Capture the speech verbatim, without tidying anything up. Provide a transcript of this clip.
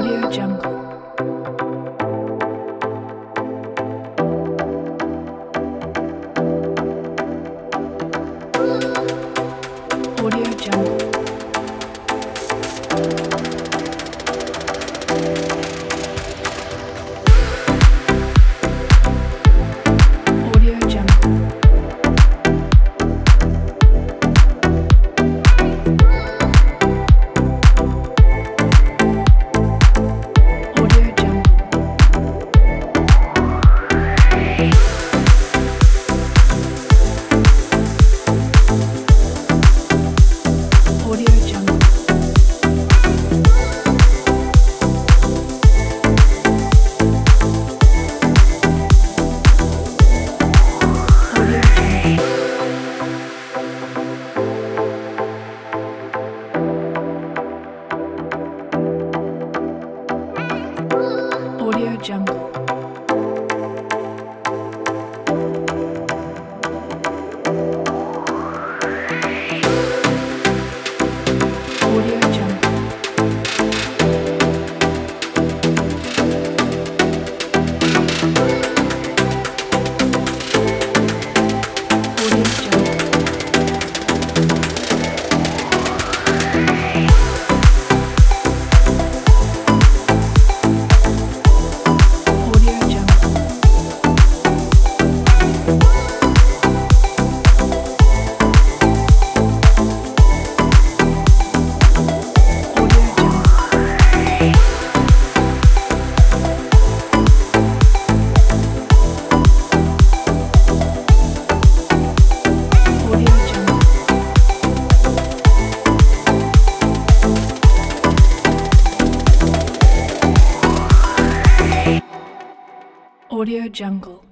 Audio Jungle. Audio Jungle. Audio Jungle. Audio Jungle. Audio Jungle. Audio Jungle. Audio Jungle. Audio Jungle. Audio Jungle. Audio Jungle. Audio Jungle. Audio Jungle. Audio Jungle.